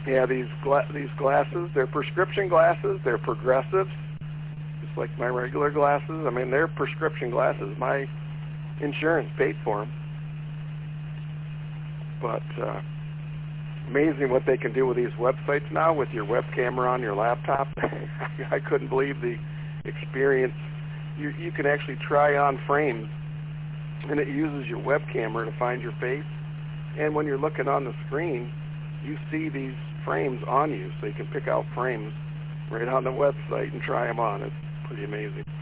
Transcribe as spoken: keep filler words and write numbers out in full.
Yeah, these gla- these glasses, they're prescription glasses. They're progressives, just like my regular glasses. I mean, they're prescription glasses. My insurance paid for them. But uh, amazing what they can do with these websites now with your web camera on your laptop. I couldn't believe the experience. You, you can actually try on frames, and it uses your web camera to find your face. And when you're looking on the screen, you see these frames on you, so you can pick out frames right on the website and try them on. It's pretty amazing.